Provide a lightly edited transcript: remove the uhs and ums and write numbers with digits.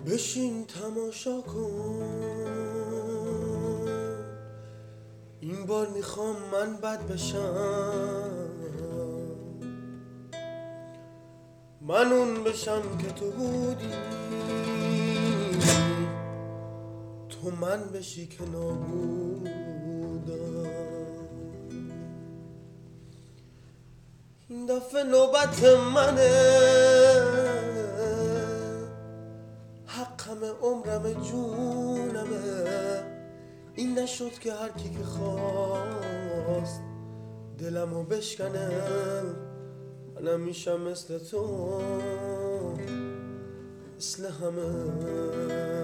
بشین تماشا کن، این بار میخوام من بد بشم، من اون بشم که تو بودی، تو من بشی که نابودم. این دفعه نوبت منه، حقم عمرم جونمه، این نشد که هر کی که خواست دلمو بشکنه، منم میشم مثل تو، مثل همه.